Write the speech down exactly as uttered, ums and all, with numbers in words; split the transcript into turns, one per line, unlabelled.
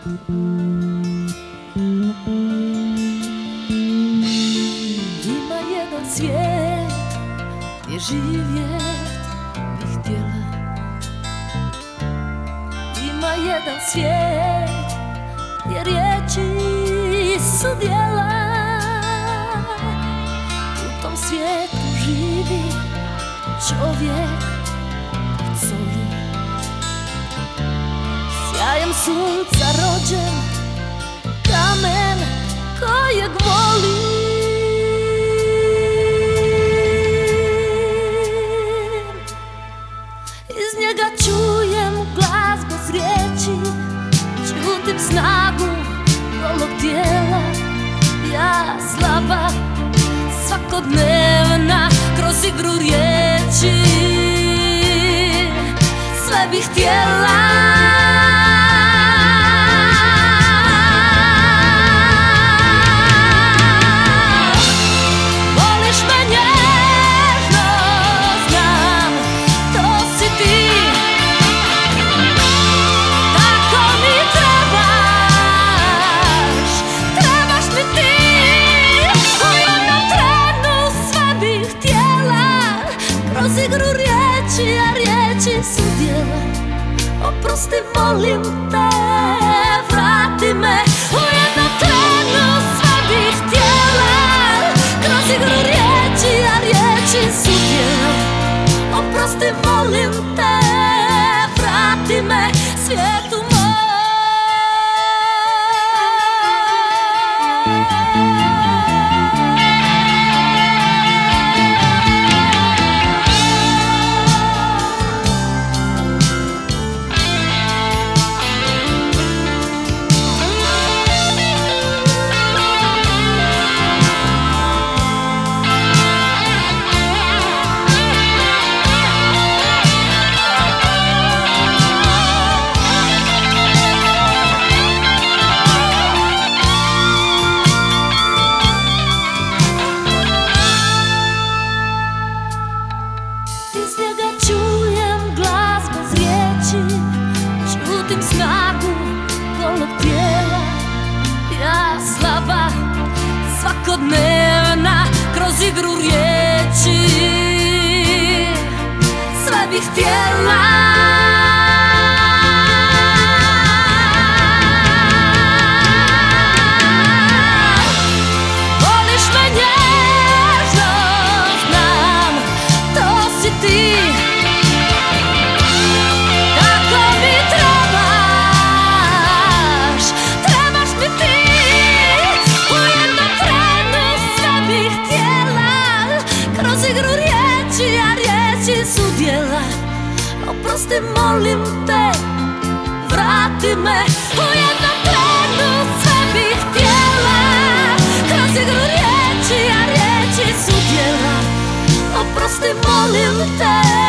Ima jedan svijet gdje živjet bih htjela. Ima jedan svijet gdje riječi su djela. U tom svijetu živi čovjek od soli, sjajem sunca rođen, kamen kojeg volim. Iz njega čujem glas bez riječi, čutim snagu golog tijela. Ja slaba, svakodnevna, kroz igru riječi sve bih htjela. Kroz igru riječi, a riječi su djela. Oprosti, molim te, vrati me. U jednom trenu sve bih htjela. Kroz igru riječi, a riječi su djela. Oprosti, molim te, vrati me svijetu moj. Iz njega čujem glas bez riječi, čutim snagu golog tijela. Ja slaba, svakodnevna, kroz igru riječi sve bih htjela. Oprosti, molim te, vrati me. U jednom trenu sve bih htjela. Kroz igru riječi, a riječi su djela. Oprosti, molim te.